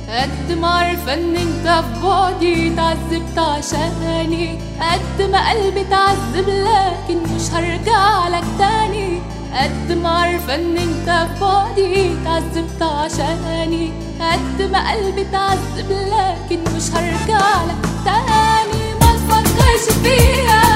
قد ما عارفة ان انت في بعدي اتعذبت عشاني، قد ما قلبي اتعذب لكن مش هرجع لك تاني. قد ما عارفة ان انت في بعدي اتعذبت عشاني، قد ما قلبي اتعذب لكن مش هرجع لك تاني. ما تفكرش فيها